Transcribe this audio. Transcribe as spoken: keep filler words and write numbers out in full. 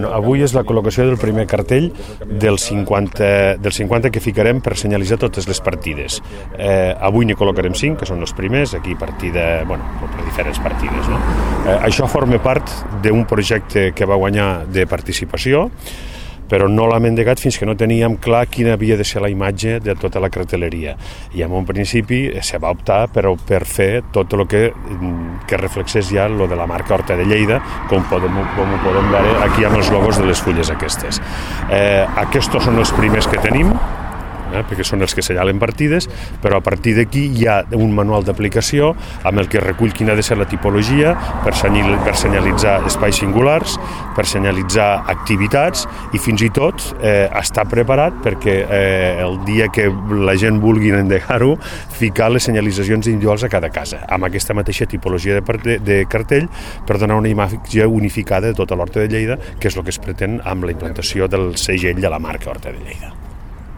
Avui és la col·locació del primer cartell dels cinquanta, dels cinquanta que ficarem per senyalitzar totes les partides. Eh, avui n'hi col·locarem cinc, que són els primers, aquí partida, bueno, per diferents partides. No? Eh, això forma part d'un projecte que va guanyar de participació, però no l'hem endegat fins que no teníem clar quina havia de ser la imatge de tota la cartelleria. I en un principi se va optar per, per fer tot el que, que reflexés ja lo de la marca Horta de Lleida, com, podem, com ho podem veure aquí amb els logos de les fulles aquestes. Eh, aquests són els primers que tenim, Eh, perquè són els que senyalen partides, però a partir d'aquí hi ha un manual d'aplicació amb el que recull quina ha de ser la tipologia per, senyal, per senyalitzar espais singulars, per senyalitzar activitats i fins i tot eh, està preparat perquè eh, el dia que la gent vulgui endegar-ho, ficar les senyalitzacions individuals a cada casa, amb aquesta mateixa tipologia de, de, de cartell per donar una imatge unificada de tota l'Horta de Lleida, que és el que es pretén amb la implantació del segell de la marca Horta de Lleida.